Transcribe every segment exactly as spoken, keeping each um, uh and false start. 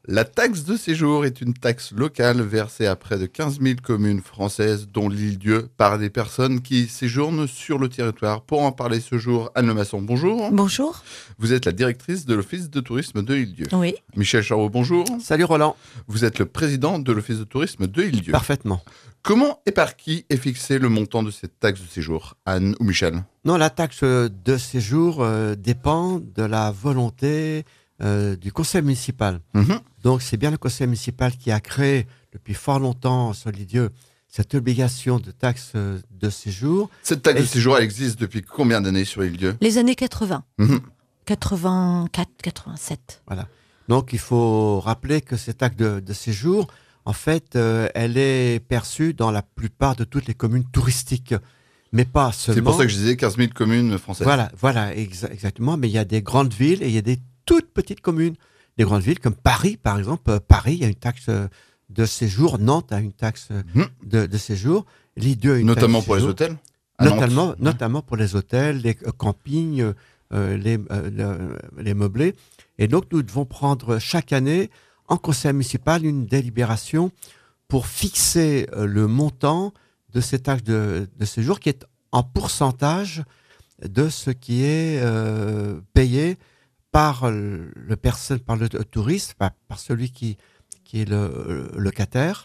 La taxe de séjour est une taxe locale versée à près de quinze mille communes françaises, dont l'Île-Dieu, par des personnes qui séjournent sur le territoire. Pour en parler ce jour, Anne Lemasson, bonjour. Bonjour. Vous êtes la directrice de l'Office de tourisme de l'Île-Dieu. Oui. Michel Charot, bonjour. Salut Roland. Vous êtes le président de l'Office de tourisme de l'Île-Dieu. Parfaitement. Comment et par qui est fixé le montant de cette taxe de séjour, Anne ou Michel? Non, la taxe de séjour euh, dépend de la volonté euh, du conseil municipal. Mmh. Donc, c'est bien le conseil municipal qui a créé depuis fort longtemps sur l'Île-Dieu cette obligation de taxe de séjour. Cette taxe Et de séjour, elle existe depuis combien d'années sur l'Île-Dieu? Les années quatre-vingts. Mmh. quatre-vingt-quatre, quatre-vingt-sept. Voilà. Donc, il faut rappeler que cette taxe de, de séjour, en fait, euh, elle est perçue dans la plupart de toutes les communes touristiques, mais pas seulement. C'est pour ça que je disais quinze mille communes françaises. Voilà, voilà, exa- exactement. Mais il y a des grandes villes et il y a des toutes petites communes. Des grandes villes comme Paris, par exemple. Euh, Paris, il y a une taxe euh, de séjour. Nantes a une taxe euh, Mmh. de, de séjour. L'Île-Dieu a une Notamment taxe de pour les séjour. hôtels à Nantes. Notamment, notamment pour les hôtels, les euh, campings, euh, euh, les, euh, le- les meublés. Et donc, nous devons prendre chaque année, en conseil municipal, une délibération pour fixer euh, le montant de cette taxe de, de séjour qui est en pourcentage de ce qui est euh, payé par le, le personne, par le touriste, par, par celui qui, qui est le, le locataire.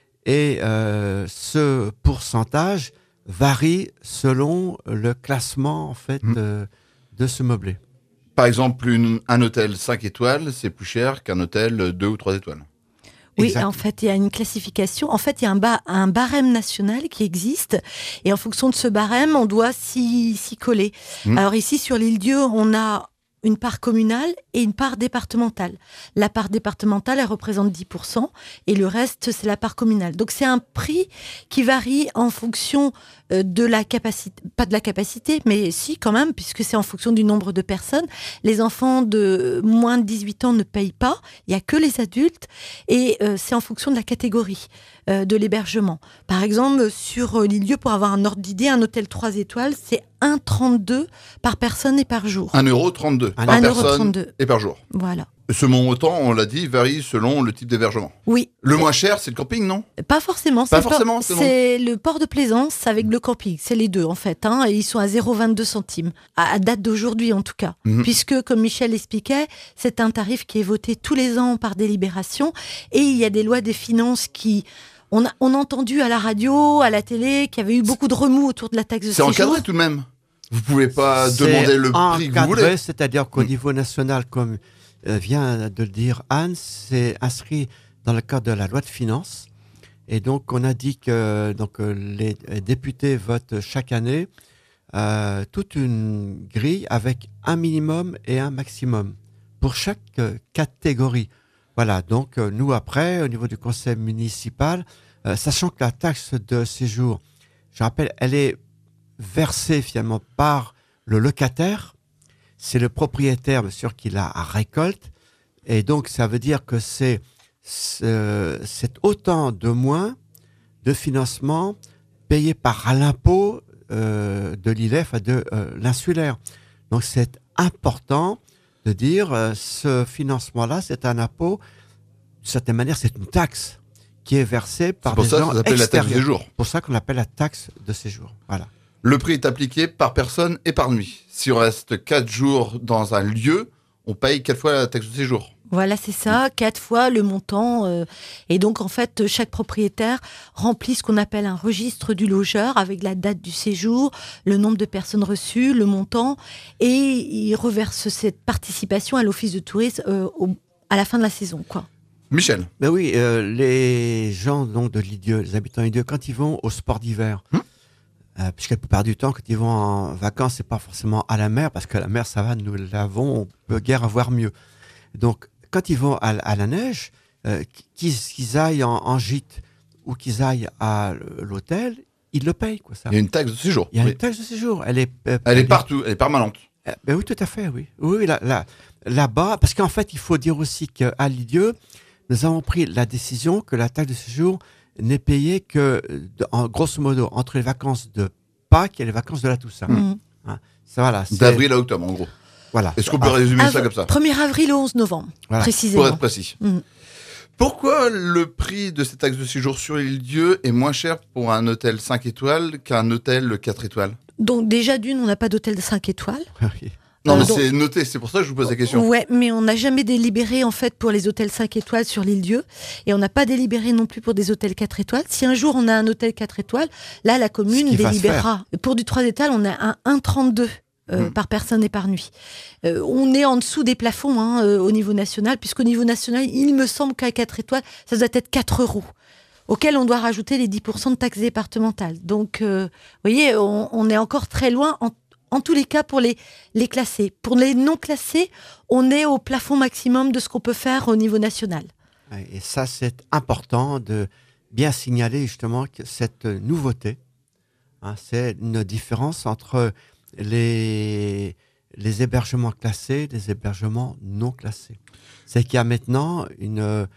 Et euh, ce pourcentage varie selon le classement en fait Mmh. euh, de ce meublé. Par exemple, une- un hôtel cinq étoiles, c'est plus cher qu'un hôtel deux ou trois étoiles. Oui, Exact. en fait, il y a une classification. En fait, il y a un, ba- un barème national qui existe. Et en fonction de ce barème, on doit s'y, s'y coller. Mmh. Alors ici, sur l'Île-Dieu, on a une part communale et une part départementale. La part départementale, elle représente dix pour cent et le reste, c'est la part communale. Donc, c'est un prix qui varie en fonction euh, de la capacité, pas de la capacité, mais si quand même, puisque c'est en fonction du nombre de personnes. Les enfants de moins de dix-huit ans ne payent pas, il n'y a que les adultes et euh, c'est en fonction de la catégorie euh, de l'hébergement. Par exemple, sur euh, l'Île-Dieu, pour avoir un ordre d'idée, un hôtel trois étoiles, c'est un virgule trente-deux par personne et par jour. un euro trente-deux Un par un euro personne trente-deux. et par jour. Voilà. Ce montant, on l'a dit, varie selon le type d'hébergement. Oui. Le moins cher, c'est le camping, non? Pas forcément. Pas c'est le port- forcément, c'est bon. C'est le port de plaisance avec le camping. C'est les deux, en fait. Hein, et ils sont à zéro virgule vingt-deux centimes. À, à date d'aujourd'hui, en tout cas. Mhm. Puisque, comme Michel expliquait, c'est un tarif qui est voté tous les ans par délibération. Et il y a des lois des finances qui... On a, on a entendu à la radio, à la télé, qu'il y avait eu beaucoup de remous autour de la taxe de C'est séjour. encadré tout de même. Vous pouvez pas C'est demander le prix que vous encadré, voulez. c'est-à-dire qu'au Mm. niveau national, comme euh, vient de le dire Anne, c'est inscrit dans le cadre de la loi de finances. Et donc, on a dit que donc, euh, les euh, députés votent chaque année euh, toute une grille avec un minimum et un maximum pour chaque euh, catégorie. Voilà, donc euh, nous, après, au niveau du conseil municipal, euh, sachant que la taxe de séjour, je rappelle, elle est versée finalement par le locataire, c'est le propriétaire, bien sûr, qui la récolte. Et donc, ça veut dire que c'est, c'est, c'est autant de moins de financement payé par l'impôt euh, de l'I L E F, enfin de euh, l'insulaire. Donc, c'est important de dire euh, ce financement-là, c'est un impôt, d'une certaine manière, c'est une taxe qui est versée par C'est pour des ça que gens ça s'appelle la taxe de extérieurs. séjour. C'est pour ça qu'on l'appelle la taxe de séjour. Voilà. Le prix est appliqué par personne et par nuit. Si on reste quatre jours dans un lieu, on paye quatre fois la taxe de séjour. Voilà, c'est ça, quatre fois le montant. euh, et donc, en fait, chaque propriétaire remplit ce qu'on appelle un registre du logeur avec la date du séjour, le nombre de personnes reçues, le montant, et il reverse cette participation à l'office de tourisme euh, au- à la fin de la saison, quoi. Michel, Ben oui, euh, les gens donc, de l'Île-Dieu, les habitants de l'Île-Dieu, quand ils vont au sport d'hiver, Hmm. euh, puisque la plupart du temps, quand ils vont en vacances, c'est pas forcément à la mer, parce que la mer, ça va, nous l'avons, on peut guère avoir mieux. Donc, quand ils vont à, à la neige, euh, qu'ils, qu'ils aillent en, en gîte ou qu'ils aillent à l'hôtel, ils le payent, quoi, ça. il y a une taxe de séjour. Il y a Oui. une taxe de séjour. Elle est, euh, Elle est partout, elle est permanente. Euh, ben oui, tout à fait, oui. Oui, oui, là, là, là-bas, parce qu'en fait, il faut dire aussi qu'à l'Île-Dieu, nous avons pris la décision que la taxe de séjour n'est payée que, de- en, grosso modo, entre les vacances de Pâques et les vacances de la Toussaint. Mhm. Hein, ça, voilà, c'est- D'avril à octobre, en gros. Voilà. Est-ce qu'on peut résumer Av- ça comme ça? premier avril au onze novembre, Voilà. précisément. Pour être précis. Mm. Pourquoi le prix de cette taxe de séjour sur l'île-Dieu est moins cher pour un hôtel cinq étoiles qu'un hôtel quatre étoiles? Donc déjà d'une, on n'a pas d'hôtel de cinq étoiles. Oui. Non, Euh, mais donc- c'est noté, c'est pour ça que je vous pose la question. Ouais, mais on n'a jamais délibéré en fait pour les hôtels cinq étoiles sur l'île-Dieu et on n'a pas délibéré non plus pour des hôtels quatre étoiles. Si un jour on a un hôtel quatre étoiles, là la commune Ce qui va se délibérera. Pour du trois étoiles, on a un un virgule trente-deux euh, Mm. par personne et par nuit. Euh, on est en dessous des plafonds hein, euh, au niveau national, puisqu'au niveau national, il me semble qu'à quatre étoiles, ça doit être quatre euros, auquel on doit rajouter les dix pour cent de taxes départementales. Donc, euh, vous voyez, on, on est encore très loin, en, en tous les cas, pour les, les classés. Pour les non classés, on est au plafond maximum de ce qu'on peut faire au niveau national. Et ça, c'est important de bien signaler justement que cette nouveauté, hein, c'est une différence entre les, les hébergements classés et les hébergements non classés. C'est qu'il y a maintenant une, un,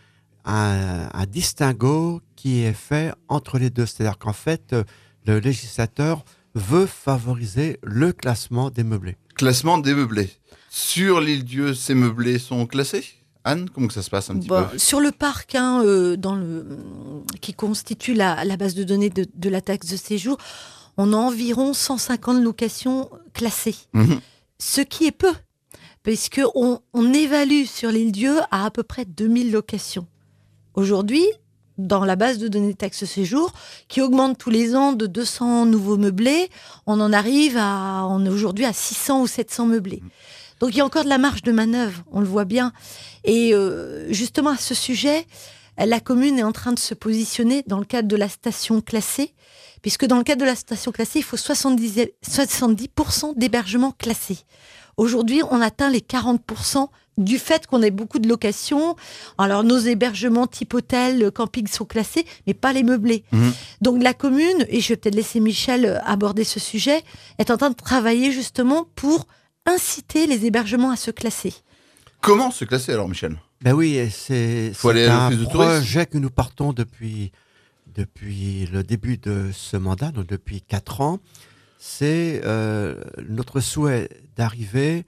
un distinguo qui est fait entre les deux. C'est-à-dire qu'en fait, le législateur veut favoriser le classement des meublés. Classement des meublés. Sur l'île-Dieu, ces meublés sont classés? Anne, comment que ça se passe un petit Bon, peu? sur le parc, hein, euh, dans le, qui constitue la, la base de données de, de la taxe de séjour, on a environ cent cinquante locations classées. Mhm. Ce qui est peu, puisque on, on évalue sur l'île-Dieu à à peu près deux mille locations. Aujourd'hui, dans la base de données de taxe séjour, qui augmente tous les ans de deux cents nouveaux meublés, on en arrive à, on est aujourd'hui à six cents ou sept cents meublés. Donc il y a encore de la marge de manœuvre, on le voit bien. Et euh, justement à ce sujet, la commune est en train de se positionner dans le cadre de la station classée, puisque dans le cadre de la station classée, il faut soixante-dix, soixante-dix pour cent d'hébergements classés. Aujourd'hui, on atteint les quarante pour cent du fait qu'on ait beaucoup de locations. Alors, nos hébergements type hôtel, camping sont classés, mais pas les meublés. Mmh. Donc, la commune, et je vais peut-être laisser Michel aborder ce sujet, est en train de travailler justement pour inciter les hébergements à se classer. Comment se classer alors, Michel? Ben oui, et c'est Faut c'est aller à un l'office de tourisme. projet que nous partons depuis, depuis le début de ce mandat, donc depuis quatre ans. C'est euh, notre souhait d'arriver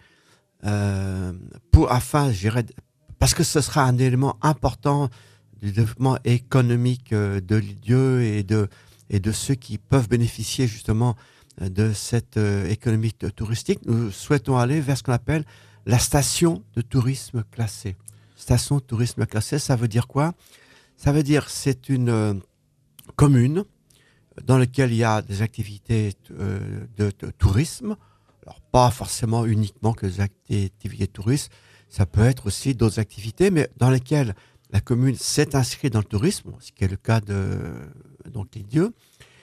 euh, pour, afin, je dirais, parce que ce sera un élément important du développement économique euh, de l'Île-Dieu et de, et de ceux qui peuvent bénéficier justement euh, de cette euh, économie t- touristique. Nous souhaitons aller vers ce qu'on appelle la station de tourisme classée. Station de tourisme classée, ça veut dire quoi? Ça veut dire c'est une euh, commune dans laquelle il y a des activités euh, de, de tourisme. Alors, pas forcément uniquement que des activités de tourisme, ça peut être aussi d'autres activités, mais dans lesquelles la commune s'est inscrite dans le tourisme, ce qui est le cas de donc l'Île-Dieu.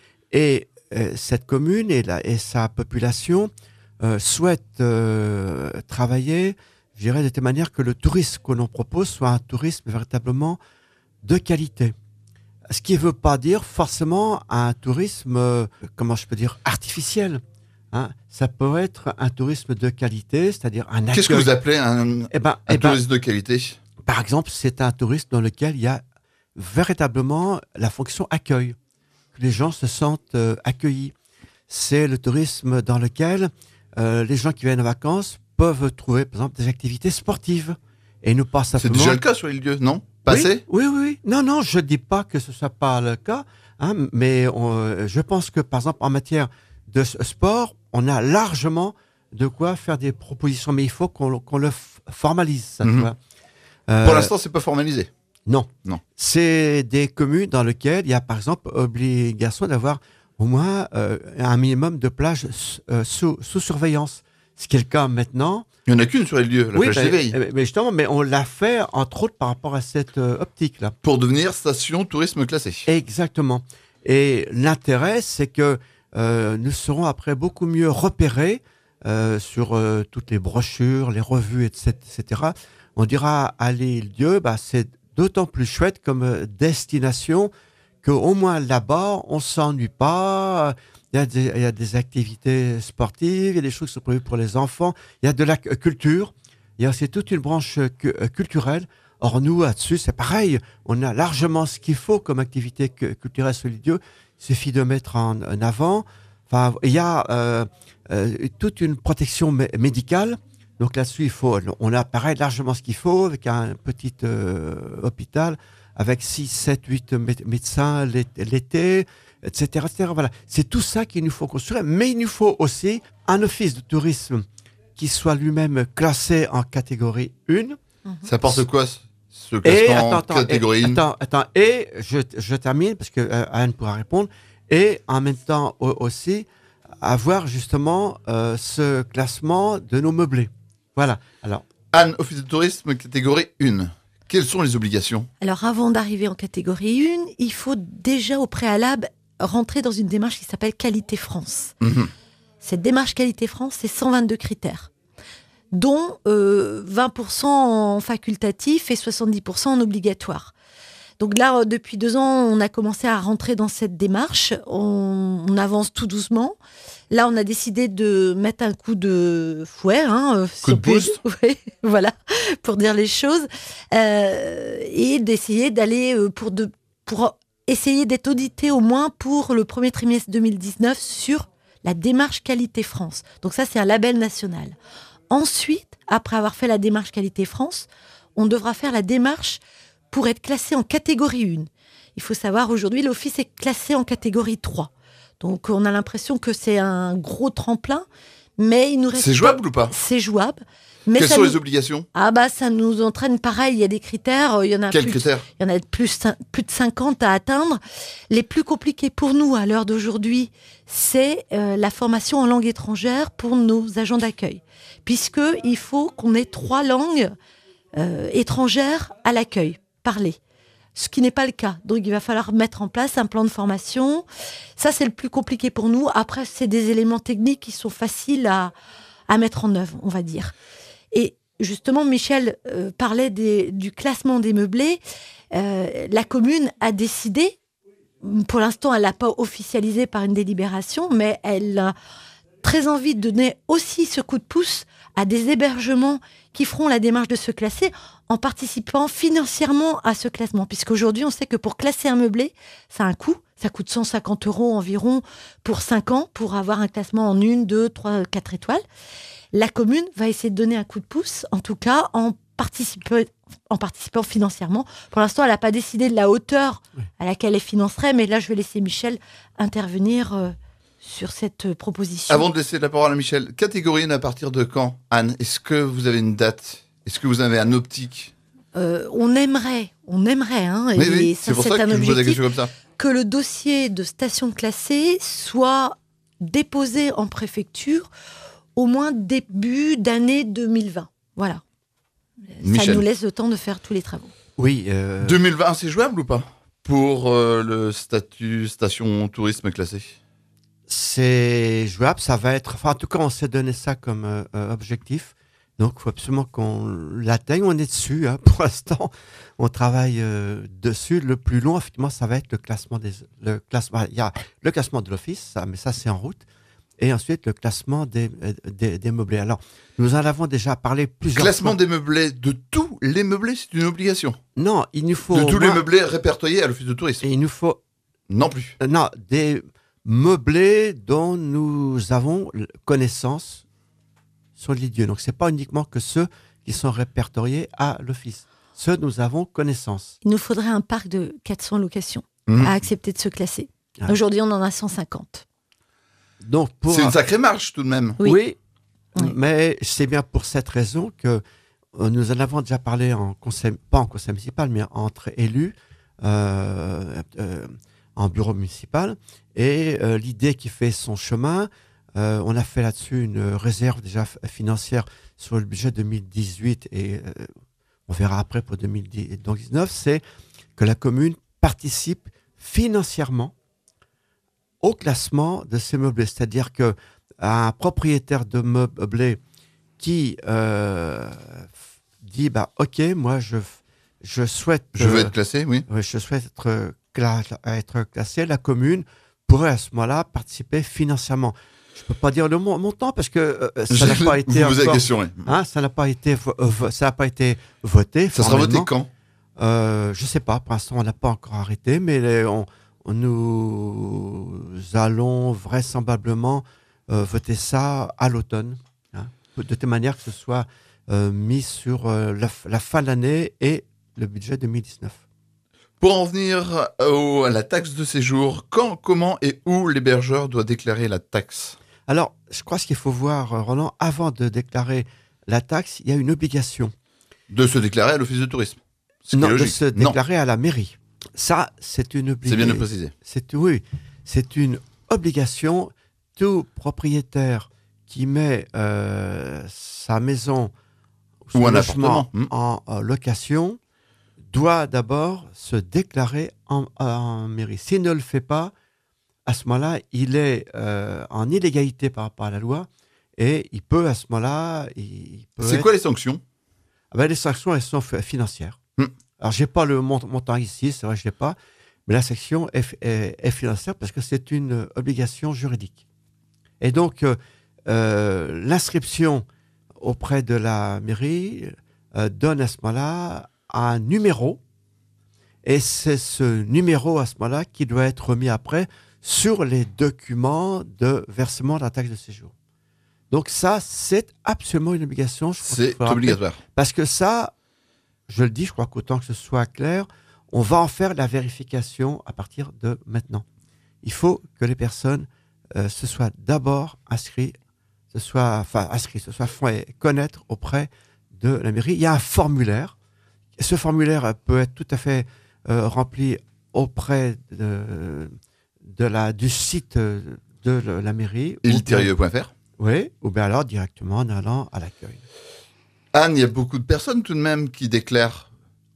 Et euh, cette commune et, la, et sa population euh, souhaitent euh, travailler, je dirais, de telle manière que le tourisme que l'on propose soit un tourisme véritablement de qualité. Ce qui ne veut pas dire forcément un tourisme, euh, comment je peux dire, artificiel. Hein. Ça peut être un tourisme de qualité, c'est-à-dire un accueil. Qu'est-ce que vous appelez un, Eh ben, un eh ben, tourisme de qualité? par exemple, c'est un tourisme dans lequel il y a véritablement la fonction accueil, que les gens se sentent euh, accueillis. C'est le tourisme dans lequel euh, les gens qui viennent en vacances peuvent trouver, par exemple, des activités sportives. Et nous pas C'est simplement... déjà le cas sur l'île-Dieu, non? Passé? Oui, oui, oui. Non, non, je ne dis pas que ce ne soit pas le cas, hein, mais on, je pense que, par exemple, en matière de sport, on a largement de quoi faire des propositions, mais il faut qu'on, qu'on le f- formalise, ça, Mhm. tu vois. Euh, Pour l'instant, c'est pas formalisé. non. Non. C'est des communes dans lesquelles il y a, par exemple, obligation d'avoir au moins euh, un minimum de plages euh, sous, sous surveillance. Ce qui est le cas maintenant. Il n'y en a qu'une sur l'île-Dieu, la Oui, plage mais, d'éveil, mais justement, mais on l'a fait, entre autres, par rapport à cette euh, optique-là. pour devenir station tourisme classée. Exactement. Et l'intérêt, c'est que euh, nous serons après beaucoup mieux repérés euh, sur euh, toutes les brochures, les revues, et cetera. On dira à l'île-Dieu, bah, c'est d'autant plus chouette comme euh, destination qu'au moins là-bas, on s'ennuie pas. Il y, a des, il y a des activités sportives, il y a des choses qui sont prévues pour les enfants, il y a de la c- culture, il y a aussi toute une branche cu- culturelle. Or, nous, là-dessus, c'est pareil. On a largement ce qu'il faut comme activité cu- culturelle sur l'île-Dieu. Il suffit de mettre en, en avant. Enfin, il y a euh, euh, toute une protection mé- médicale Donc là-dessus, il faut, on a pareil largement ce qu'il faut avec un petit euh, hôpital avec six, sept, huit médecins l'été, et cetera, et cetera. Voilà. C'est tout ça qu'il nous faut construire, mais il nous faut aussi un office de tourisme qui soit lui-même classé en catégorie un. Ça apporte quoi, ce Et, classement attends, attends, catégorie et, un? attends, attends, et je, je termine, parce que euh, Anne pourra répondre, et en même temps au, aussi avoir justement euh, ce classement de nos meublés. Voilà. Alors, Anne, office de tourisme catégorie un. Quelles sont les obligations? Alors, avant d'arriver en catégorie un, il faut déjà au préalable rentrer dans une démarche qui s'appelle Qualité France. Mmh. Cette démarche Qualité France, c'est cent vingt-deux critères, dont euh, vingt pour cent en facultatif et soixante-dix pour cent en obligatoire. Donc là, depuis deux ans, on a commencé à rentrer dans cette démarche. On, on avance tout doucement. Là, on a décidé de mettre un coup de fouet. Hein, coup de pouce. Oui, voilà, pour dire les choses. Euh, et d'essayer d'aller euh, pour, de, pour essayer d'être audité au moins pour le premier trimestre deux mille dix-neuf sur la démarche Qualité France. Donc ça, c'est un label national. Ensuite, après avoir fait la démarche Qualité France, on devra faire la démarche pour être classé en catégorie un. Il faut savoir, aujourd'hui, l'office est classé en catégorie trois. Donc, on a l'impression que c'est un gros tremplin, mais il nous reste... C'est jouable ou pas? C'est jouable. Mais Quelles ça sont nous... les obligations? Ah bah, ça nous entraîne pareil, il y a des critères, il y en a Quels plus, critères? il y en a plus, plus de cinquante à atteindre. Les plus compliqués pour nous, à l'heure d'aujourd'hui, c'est euh, la formation en langue étrangère pour nos agents d'accueil. Puisqu'il faut qu'on ait trois langues euh, étrangères à l'accueil. Parler, ce qui n'est pas le cas. Donc, il va falloir mettre en place un plan de formation. Ça, c'est le plus compliqué pour nous. Après, c'est des éléments techniques qui sont faciles à, à mettre en œuvre, on va dire. Et justement, Michel euh, parlait des, du classement des meublés. Euh, la commune a décidé, pour l'instant, elle l'a pas officialisé par une délibération, mais elle a très envie de donner aussi ce coup de pouce à des hébergements qui feront la démarche de se classer en participant financièrement à ce classement. Puisqu'aujourd'hui, on sait que pour classer un meublé, ça a un coût. Ça coûte cent cinquante euros environ pour cinq ans pour avoir un classement en une, deux, trois, quatre étoiles. La commune va essayer de donner un coup de pouce, en tout cas en participant, en participant financièrement. Pour l'instant, elle n'a pas décidé de la hauteur à laquelle elle financerait, mais là, je vais laisser Michel intervenir euh, sur cette proposition. Avant de laisser la parole à Michel, catégorie un à partir de quand, Anne? Est-ce que vous avez une date? Est-ce que vous avez un optique? euh, On aimerait, on aimerait, hein, oui, et oui, ça, c'est pour c'est ça que un je vous pose la objectif, question comme ça. que le dossier de station classée soit déposé en préfecture au moins début d'année deux mille vingt. Voilà. Michel. Ça nous laisse le temps de faire tous les travaux. oui. Euh... deux mille vingt, c'est jouable ou pas? Pour euh, le statut station tourisme classé? C'est jouable, ça va être... Enfin, en tout cas, on s'est donné ça comme euh, objectif. Donc, il faut absolument qu'on l'atteigne. On est dessus, hein, pour l'instant. On travaille euh, dessus. Le plus long, effectivement, ça va être le classement des... Le classement, il y a le classement de l'office, ça, mais ça, c'est en route. Et ensuite, le classement des, des, des meublés. Alors, nous en avons déjà parlé plusieurs Classement fois. des meublés, de tous les meublés, c'est une obligation. Non, il nous faut... De tous au les moins- meublés répertoriés à l'office de tourisme. Et il nous faut... Non plus. euh, Non, des meublés dont nous avons l- connaissance sur les lieux. Donc, c'est pas uniquement que ceux qui sont répertoriés à l'office. Ceux dont nous avons connaissance. Il nous faudrait un parc de quatre cents locations Mmh. à accepter de se classer. Ah. Aujourd'hui, on en a cent cinquante. Donc, pour... C'est une sacrée marche tout de même. Oui. Oui, Oui. mais c'est bien pour cette raison que euh, nous en avons déjà parlé, en conseil, pas en conseil municipal, mais entre élus, euh, euh, en bureau municipal. Et euh, l'idée qui fait son chemin, euh, on a fait là-dessus une réserve déjà f- financière sur le budget deux mille dix-huit et euh, on verra après pour deux mille dix-neuf, c'est que la commune participe financièrement au classement de ces meublés. C'est-à-dire que un propriétaire de meublés qui euh, f- dit bah ok, moi je je souhaite Je veux euh, être classé, oui. ouais, je souhaite être, cla- être classé, la commune pourrait à ce moment-là participer financièrement. Je peux pas dire le mon- montant parce que euh, ça n'a pas été Vous posez la encore, question, oui. hein, ça n'a pas été vo- euh, vo- ça n'a pas été voté. Ça sera voté formellement. quand? Euh, je sais pas, pour l'instant on n'a pas encore arrêté, mais les- on, on- nous allons vraisemblablement euh, voter ça à l'automne. Hein. de telle manière que ce soit euh, mis sur euh, la, la fin de l'année et le budget deux mille dix-neuf. Pour en venir au, à la taxe de séjour, quand, comment et où l'hébergeur doit déclarer la taxe ? Alors, je crois ce qu'il faut voir, Roland, avant de déclarer la taxe, il y a une obligation. De se déclarer à l'office de tourisme. Ce Non, qui est de logique. se déclarer non. à la mairie. Ça, c'est une obligation. C'est bien de le préciser. C'est, oui, c'est une obligation. Tout propriétaire qui met euh, sa maison ou un logement appartement en, en location doit d'abord se déclarer en, en mairie. S'il ne le fait pas, à ce moment-là, il est euh, en illégalité par rapport à la loi et il peut, à ce moment-là... Il peut C'est être... quoi les sanctions ? Ah ben, les sanctions, elles sont financières. Hmm. Alors, je n'ai pas le mont- montant ici, c'est vrai, je ne l'ai pas, mais la sanction est, est, est financière parce que c'est une obligation juridique. Et donc, euh, euh, l'inscription auprès de la mairie euh, donne à ce moment-là un numéro, et c'est ce numéro à ce moment-là qui doit être remis après sur les documents de versement de la taxe de séjour. Donc ça, c'est absolument une obligation. Je c'est obligatoire. Parce que ça, je le dis, je crois qu'autant que ce soit clair, on va en faire la vérification à partir de maintenant. Il faut que les personnes euh, se soient d'abord inscrites, se soient, enfin inscrites, se soient fait connaître auprès de la mairie. Il y a un formulaire. Et ce formulaire peut être tout à fait euh, rempli auprès de, de la, du site de la mairie. Iltérieux point f r. Oui, ou bien alors directement en allant à l'accueil. Anne, il y a beaucoup de personnes tout de même qui déclarent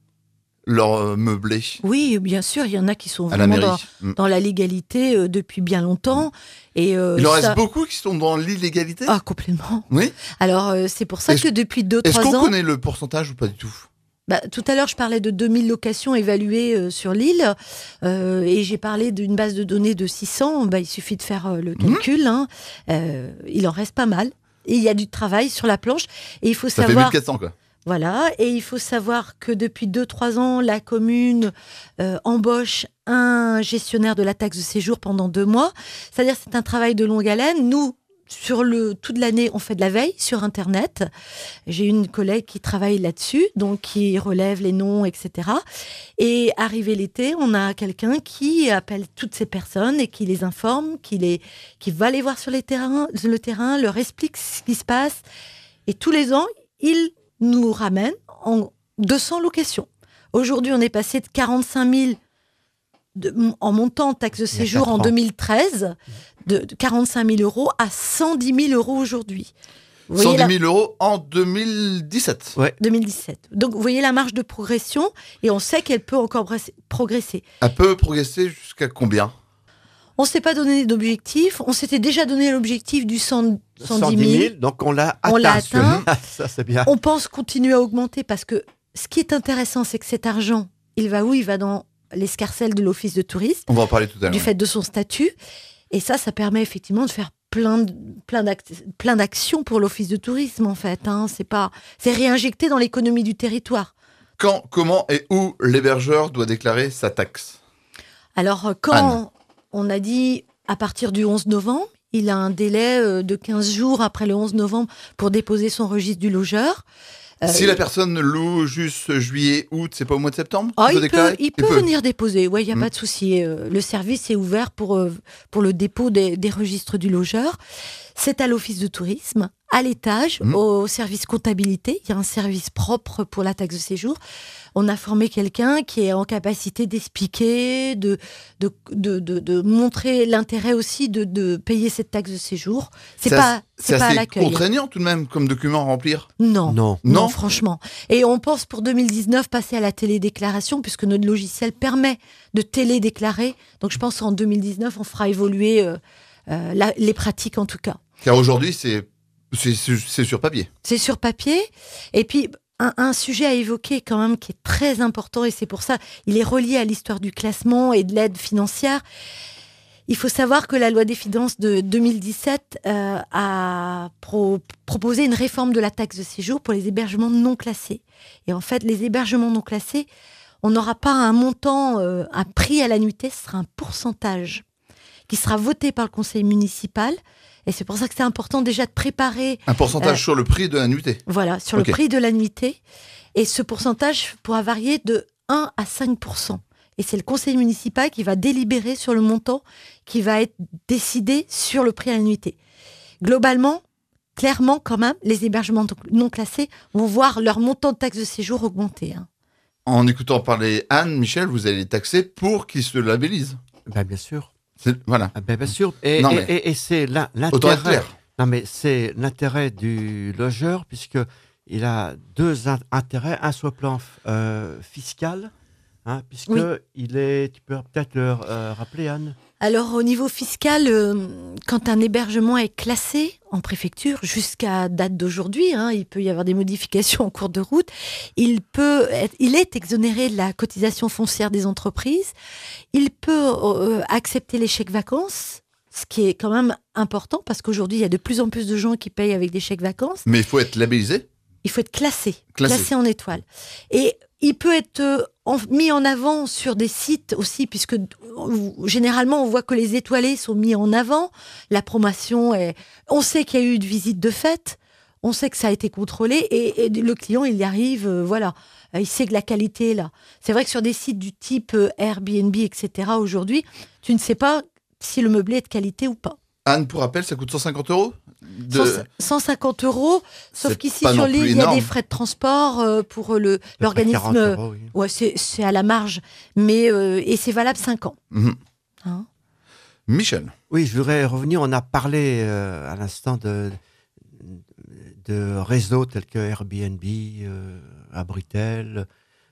leur euh, meublé. Oui, bien sûr, il y en a qui sont à la vraiment mairie. dans, Mmh. dans la légalité euh, depuis bien longtemps. Et, euh, il en ça... reste beaucoup qui sont dans l'illégalité. Ah, complètement. Oui. Alors, euh, c'est pour ça est-ce, que depuis deux trois ans... Est-ce qu'on connaît le pourcentage ou pas du tout ? Bah, tout à l'heure, je parlais de deux mille locations évaluées euh, sur l'île euh, et j'ai parlé d'une base de données de six cents. Bah, il suffit de faire euh, le calcul. Mmh. Hein. Euh, il en reste pas mal. Et il y a du travail sur la planche. Et il faut Ça savoir... fait mille quatre cents, quoi. Voilà. Et il faut savoir que depuis deux trois ans, la commune euh, embauche un gestionnaire de la taxe de séjour pendant deux mois. C'est-à-dire que c'est un travail de longue haleine. Nous, sur le toute l'année, on fait de la veille sur Internet. J'ai une collègue qui travaille là-dessus, donc qui relève les noms, et cetera. Et arrivé l'été, on a quelqu'un qui appelle toutes ces personnes et qui les informe, qui les, qui va les voir sur les terrains, le terrain, leur explique ce qui se passe. Et tous les ans, il nous ramène en deux cents locations. Aujourd'hui, on est passé de quarante-cinq mille de, en montant en taxe de séjour en deux mille treize, de, de quarante-cinq mille euros à cent dix mille euros aujourd'hui. cent dix mille euros en deux mille dix-sept. Ouais. deux mille dix-sept. Donc, vous voyez la marge de progression et on sait qu'elle peut encore progresser. Elle peut progresser jusqu'à combien ? On ne s'est pas donné d'objectif. On s'était déjà donné l'objectif du cent, cent dix mille. Donc, on l'a atteint. On l'a atteint. Ça, c'est bien. On pense continuer à augmenter parce que ce qui est intéressant, c'est que cet argent, il va où ? Il va dans l'escarcelle de l'office de tourisme. On va en parler tout à l'heure. Du fait de son statut. Et ça, ça permet effectivement de faire plein, de, plein, d'ac- plein d'actions pour l'office de tourisme, en fait. Hein. C'est pas, c'est réinjecté dans l'économie du territoire. Quand, comment et où l'hébergeur doit déclarer sa taxe ? Alors, quand Anne. On a dit à partir du onze novembre, il a un délai de quinze jours après le onze novembre pour déposer son registre du logeur. Euh, si la personne loue juste juillet, août, c'est pas au mois de septembre oh, il, il, peut, il, il peut venir déposer, oui, il n'y a mmh. pas de souci. Le service est ouvert pour, pour le dépôt des, des registres du logeur. C'est à l'office de tourisme, à l'étage, mmh. au service comptabilité. Il y a un service propre pour la taxe de séjour. On a formé quelqu'un qui est en capacité d'expliquer, de, de, de, de, de montrer l'intérêt aussi de, de payer cette taxe de séjour. C'est, c'est pas, c'est c'est pas assez à l'accueil. Contraignant tout de même comme document à remplir. Non, non, non, non, franchement. Et on pense pour deux mille dix-neuf passer à la télédéclaration puisque notre logiciel permet de télédéclarer. Donc je pense qu'en deux mille dix-neuf, on fera évoluer euh, euh, la, les pratiques en tout cas. Car aujourd'hui, c'est, c'est, c'est sur papier. C'est sur papier. Et puis... Un, un sujet à évoquer quand même qui est très important et c'est pour ça il est relié à l'histoire du classement et de l'aide financière. Il faut savoir que la loi des finances de deux mille dix-sept euh, a pro- proposé une réforme de la taxe de séjour pour les hébergements non classés. Et en fait, les hébergements non classés, on n'aura pas un montant, euh, un prix à l'annuité, ce sera un pourcentage qui sera voté par le conseil municipal Et c'est pour ça que c'est important déjà de préparer. Un pourcentage euh, sur le prix de la nuitée. Voilà, sur Ok. le prix de la nuitée. Et ce pourcentage pourra varier de un à cinq pour cent. Et c'est le conseil municipal qui va délibérer sur le montant qui va être décidé sur le prix à la nuitée. Globalement, clairement, quand même, les hébergements non classés vont voir leur montant de taxe de séjour augmenter. Hein. En écoutant parler Anne, Michel, vous allez les taxer pour qu'ils se labellisent. Ben, bien sûr. C'est- Voilà. Ah ben, bien sûr. Et, Non, et- mais- et- et c'est l'in- Autant être l'intérêt. clair. Non, mais c'est l'intérêt du logeur, puisque il a deux in- intérêts. Un sur le plan euh, fiscal, hein, puisque Oui. il est. Tu peux peut-être le euh, rappeler, Anne. Alors, au niveau fiscal, euh, quand un hébergement est classé en préfecture, jusqu'à date d'aujourd'hui, hein, il peut y avoir des modifications en cours de route, il, peut être, il est exonéré de la cotisation foncière des entreprises, il peut euh, accepter les chèques vacances, ce qui est quand même important, parce qu'aujourd'hui, il y a de plus en plus de gens qui payent avec des chèques vacances. Mais il faut être labellisé. Il faut être classé, Classé. classé, en étoile. Et il peut être euh, en- mis en avant sur des sites aussi, puisque euh, généralement, on voit que les étoilés sont mis en avant. La promotion est... On sait qu'il y a eu une visite de fête, on sait que ça a été contrôlé, et, et le client, il y arrive, euh, voilà. Euh, Il sait que la qualité est là. C'est vrai que sur des sites du type euh, Airbnb, et cetera, aujourd'hui, tu ne sais pas si le meublé est de qualité ou pas. Anne, pour rappel, ça coûte cent cinquante euros de... cent cent cinquante euros, sauf C'est qu'ici pas sur non l'île, plus il y a énorme. des frais de transport euh, pour le l'organisme. quarante euros, oui. Ouais, c'est c'est à la marge, mais euh, et c'est valable cinq ans. Mhm. Hein. Michel. Oui, je voudrais revenir. On a parlé euh, à l'instant de, de réseaux tels que Airbnb, euh, Abritel,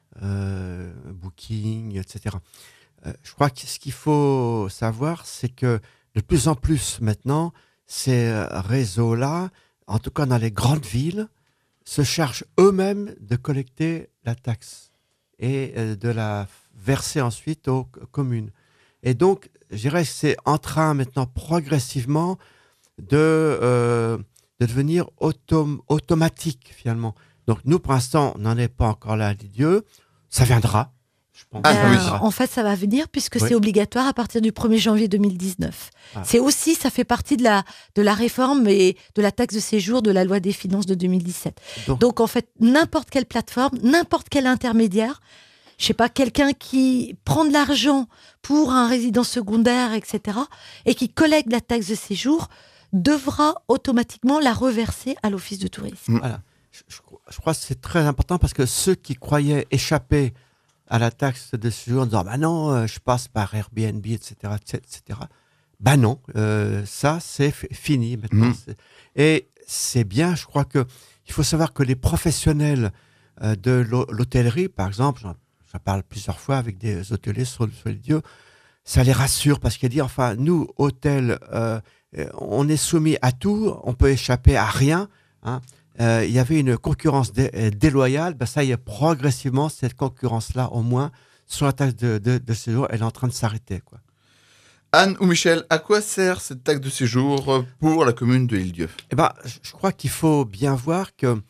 euh, Booking, et cetera. Euh, je crois que ce qu'il faut savoir, c'est que de plus en plus maintenant, ces réseaux-là, en tout cas dans les grandes villes, se chargent eux-mêmes de collecter la taxe et euh, de la verser ensuite aux c- communes. Et donc, je dirais que c'est en train maintenant progressivement de, euh, de devenir autom- automatique finalement. Donc nous, pour l'instant, on n'en est pas encore là, dit Dieu. Ça viendra, je pense. Ah, ça Ben, oui. viendra. En fait, ça va venir puisque Oui. c'est obligatoire à partir du premier janvier deux mille dix-neuf. Ah. C'est aussi, ça fait partie de la, de la réforme et de la taxe de séjour de la loi des finances de deux mille dix-sept. Donc, Donc, en fait, n'importe quelle plateforme, n'importe quel intermédiaire, je sais pas, quelqu'un qui prend de l'argent pour un résident secondaire, et cetera, et qui collecte la taxe de séjour, devra automatiquement la reverser à l'office de tourisme. voilà. Je, je- je crois que c'est très important parce que ceux qui croyaient échapper à la taxe de séjour en disant bah non, euh, je passe par Airbnb, et cetera, et cetera. Bah non, euh, ça c'est f- fini maintenant. Mhm. C'est- Et c'est bien, je crois que il faut savoir que les professionnels euh, de l'hô- l'hôtellerie, par exemple, j'en j'en parle plusieurs fois avec des hôteliers sur, le- sur les lieux, ça les rassure parce qu'ils disent enfin nous hôtels, euh, euh, on est soumis à tout, on peut échapper à rien. Hein. Euh, il y avait une concurrence dé- euh, déloyale, ben ça y est, progressivement, cette concurrence-là, au moins, sur la taxe de, de, de séjour, elle est en train de s'arrêter, quoi. Anne ou Michel, à quoi sert cette taxe de séjour pour la commune de L'Île-Dieu? Eh ben, je je crois qu'il faut bien voir que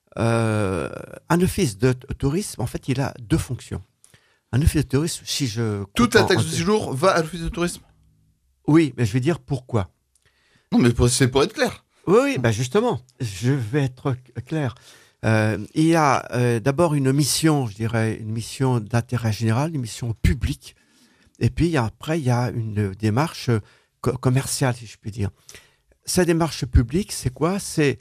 euh, un office de t- tourisme, en fait, il a deux fonctions. Un office de tourisme, si je Toute la comprends- taxe de séjour va à l'office de tourisme? Oui, mais je vais dire pourquoi. Non, mais pour- c'est pour être clair. Oui, oui, ben justement, je vais être c- clair. Euh, il y a euh, d'abord une mission, je dirais, une mission d'intérêt général, une mission publique. Et puis il y a- après, il y a une démarche euh, co- commerciale, si je puis dire. Cette démarche publique, c'est quoi? C'est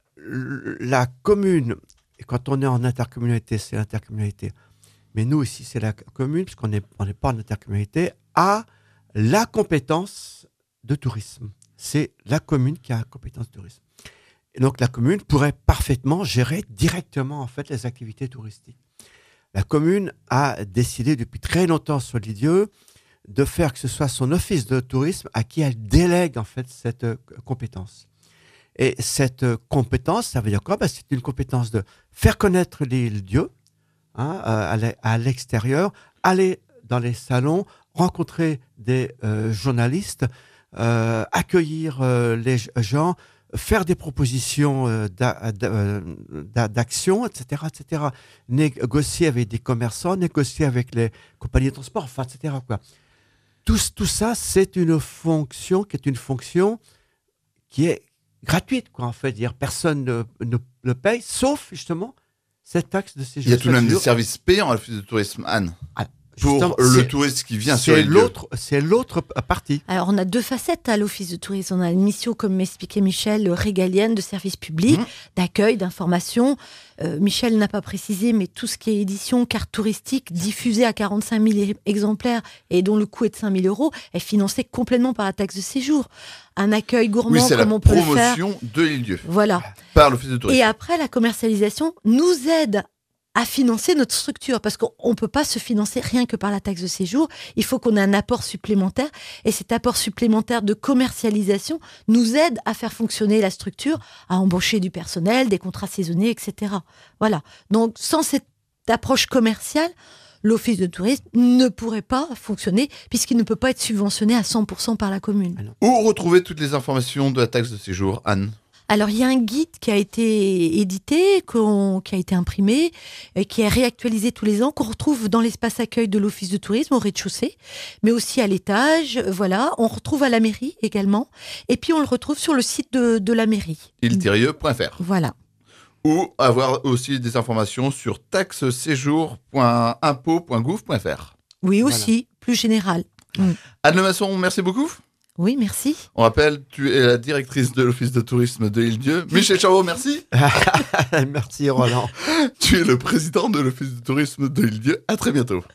l- la commune, et quand on est en intercommunalité, c'est l'intercommunalité. Mais nous, ici, c'est la commune, puisqu'on n'est on n'est pas en intercommunalité, a la compétence de tourisme. C'est la commune qui a la compétence de tourisme. Et donc, la commune pourrait parfaitement gérer directement, en fait, les activités touristiques. La commune a décidé depuis très longtemps sur l'Île-Dieu de faire que ce soit son office de tourisme à qui elle délègue, en fait, cette euh, compétence. Et cette euh, compétence, ça veut dire quoi? Ben, c'est une compétence de faire connaître l'Île-Dieu, hein, euh, à l'e- à l'extérieur, aller dans les salons, rencontrer des euh, journalistes, euh, accueillir euh, les g- gens, faire des propositions euh, d'a- d'a- euh, d'a- d'action, et cetera, et cetera. Négocier avec des commerçants, négocier avec les compagnies de transport, enfin, et cetera, quoi. Tout, tout ça, c'est une fonction qui est une fonction qui est gratuite, quoi, en fait. Dire personne ne, ne le paye, sauf justement cette taxe de séjour. Il y a tout de même des séjour. services payants à l'Office de tourisme, Anne. Ah, Pour justement, le c'est- touriste qui vient sur C'est les lieux. l'autre, c'est l'autre partie. Alors, on a deux facettes à l'Office de tourisme. On a une mission, comme m'expliquait Michel, régalienne de service public, Mmh. d'accueil, d'information. Euh, Michel n'a pas précisé, mais tout ce qui est édition, carte touristique, diffusée à quarante-cinq mille exemplaires et dont le coût est de cinq mille euros, est financée complètement par la taxe de séjour. Un accueil gourmand, Oui, c'est la comme on peut le faire. promotion de l'île-dieu Voilà. par l'Office de Et tourisme. après, la commercialisation nous aide à financer notre structure, parce qu'on ne peut pas se financer rien que par la taxe de séjour. Il faut qu'on ait un apport supplémentaire, et cet apport supplémentaire de commercialisation nous aide à faire fonctionner la structure, à embaucher du personnel, des contrats saisonniers, et cetera. Voilà. Donc, sans cette approche commerciale, l'Office de tourisme ne pourrait pas fonctionner, puisqu'il ne peut pas être subventionné à cent pour cent par la commune. Où retrouver toutes les informations de la taxe de séjour, Anne? Alors, il y a un guide qui a été édité, qu'on- qui a été imprimé, et qui est réactualisé tous les ans, qu'on retrouve dans l'espace accueil de l'Office de tourisme, au rez-de-chaussée, mais aussi à l'étage. Voilà, on retrouve à la mairie également. Et puis, on le retrouve sur le site de, de la mairie. île tiret point f r. Voilà. Ou avoir aussi des informations sur taxe séjour point impôt point gouv point f r. Oui, Voilà. aussi, plus général. Anne Lemasson, merci beaucoup. Oui, merci. On rappelle, tu es la directrice de l'Office de tourisme de l'île-dieu. Michel Charot, merci. Merci Roland. Tu es le président de l'Office de tourisme de l'île-dieu. À très bientôt.